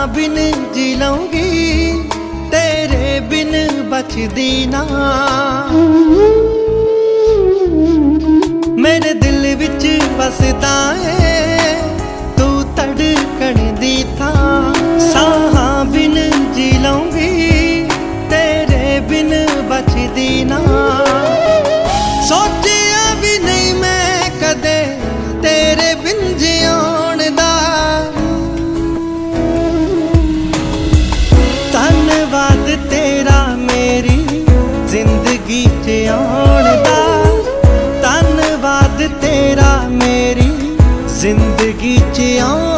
बिन जी लूंगी, तेरे बिन बचदी ना। मेरे दिल विच बसदा है तू धड़कन दी था। साहां बिन जी लूंगी, तेरे बिन बचदी ना। सोचिया भी नहीं मैं कदे तेरे बिन जिउण दा। धन्नवाद तेरा मेरी जिंदगी च आउण दा। धन्नवाद तेरा मेरी जिंदगी च आउण